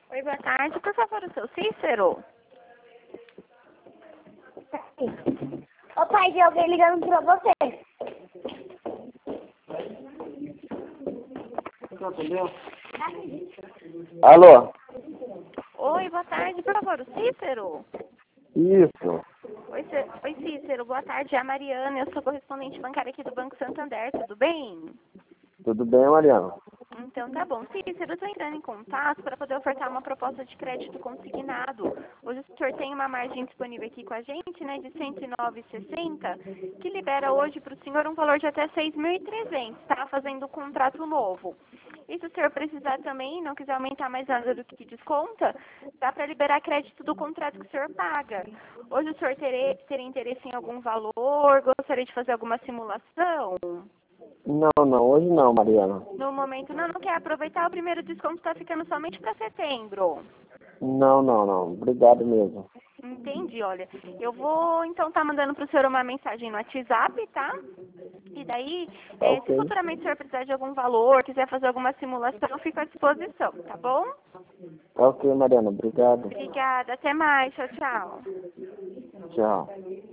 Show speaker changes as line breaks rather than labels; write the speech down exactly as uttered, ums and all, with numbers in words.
Oi, boa tarde. Por favor, o seu Cícero?
Ô pai, de alguém ligando pra você.
Alô?
Oi, boa tarde. Por favor, o Cícero?
Isso.
Oi, Cê... Oi, Cícero. Boa tarde. É a Mariana. Eu sou correspondente bancária aqui do Banco Santander. Tudo bem?
Tudo bem, Mariana?
Então tá bom. Cícero, eu estou entrando em contato para poder ofertar uma proposta de crédito consignado. Hoje o senhor tem uma margem disponível aqui com a gente, né, de cento e nove vírgula sessenta, que libera hoje para o senhor um valor de até seis mil e trezentos, tá? Fazendo um contrato novo. E se o senhor precisar também, não quiser aumentar mais nada do que desconta, dá para liberar crédito do contrato que o senhor paga. Hoje o senhor teria, teria interesse em algum valor? Gostaria de fazer alguma simulação?
Não, não, hoje não, Mariana.
No momento não, não quer aproveitar, o primeiro desconto está ficando somente para setembro.
Não, não, não. Obrigado mesmo.
Entendi, olha. Eu vou então estar tá mandando para o senhor uma mensagem no WhatsApp, tá? E daí,
Tá
eh, se
ok.
futuramente o senhor precisar de algum valor, quiser fazer alguma simulação, eu fico à disposição, tá bom?
Tá ok, Mariana. Obrigado.
Obrigada, até mais, tchau, tchau.
Tchau.